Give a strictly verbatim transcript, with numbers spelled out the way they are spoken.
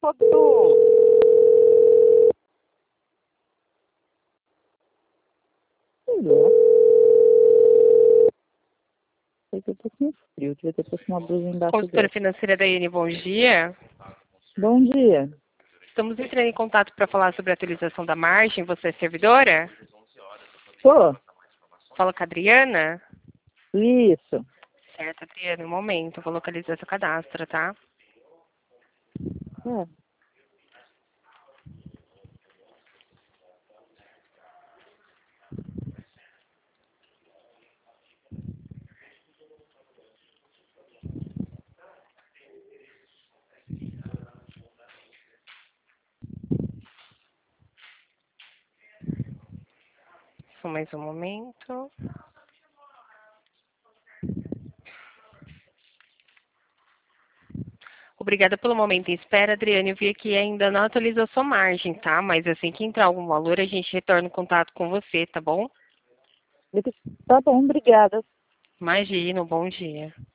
Foto. Sei que eu tô com frio, devia ter posto uma blusa embaixo Consultora dela. financeira da I N, bom dia. Bom dia. Estamos entrando em contato para falar sobre a atualização da margem. Você é servidora? Tô? Fala com a Adriana? Isso. Certo, Adriana, um momento. Vou localizar seu cadastro, tá? É. Só mais um momento. Obrigada pelo momento em espera, Adriana. Eu vi que ainda não atualizou sua margem, tá? Mas assim que entrar algum valor, a gente retorna o contato com você, tá bom? Tá bom, obrigada. Imagina, um bom dia.